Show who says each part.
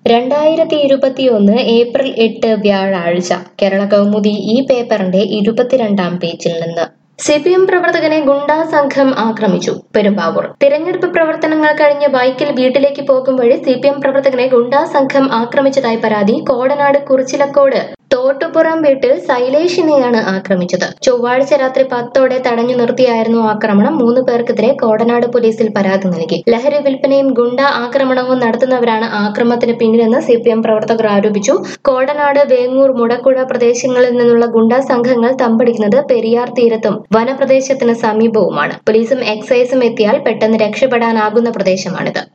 Speaker 1: 2021 April 8 വ്യാഴാഴ്ച കേരള കൗമുദി ഈ പേപ്പറിന്റെ 22-ാം പേജിൽ നിന്ന് CPM പ്രവർത്തകനെ ഗുണ്ടാ സംഘം ആക്രമിച്ചു. പെരുമ്പാവൂർ തിരഞ്ഞെടുപ്പ് പ്രവർത്തനങ്ങൾ കഴിഞ്ഞ് ബൈക്കിൽ വീട്ടിലേക്ക് പോകും വഴി CPM പ്രവർത്തകനെ ഗുണ്ടാ സംഘം ആക്രമിച്ചതായി പരാതി. കോടനാട് കുറിച്ചിലക്കോട് തോട്ടുപുറം വീട്ടിൽ സൈലേഷിനെയാണ് ആക്രമിച്ചത്. ചൊവ്വാഴ്ച രാത്രി 10ഓടെ തടഞ്ഞു നിർത്തിയായിരുന്നു ആക്രമണം. 3 പേർക്കെതിരെ കോടനാട് പോലീസിൽ പരാതി നൽകി. ലഹരി വിൽപ്പനയും ഗുണ്ടാ ആക്രമണവും നടത്തുന്നവരാണ് ആക്രമണത്തിന് പിന്നിലെന്ന് CPM പ്രവർത്തകർ ആരോപിച്ചു. കോടനാട്, വേങ്ങൂർ, മുടക്കുഴ പ്രദേശങ്ങളിൽ നിന്നുള്ള ഗുണ്ടാ സംഘങ്ങൾ തമ്പടിക്കുന്നത് പെരിയാർ തീരത്തും വനപ്രദേശത്തിന് സമീപവുമാണ്. പോലീസും എക്സൈസും എത്തിയാൽ പെട്ടെന്ന് രക്ഷപ്പെടാനാകുന്ന പ്രദേശമാണിത്.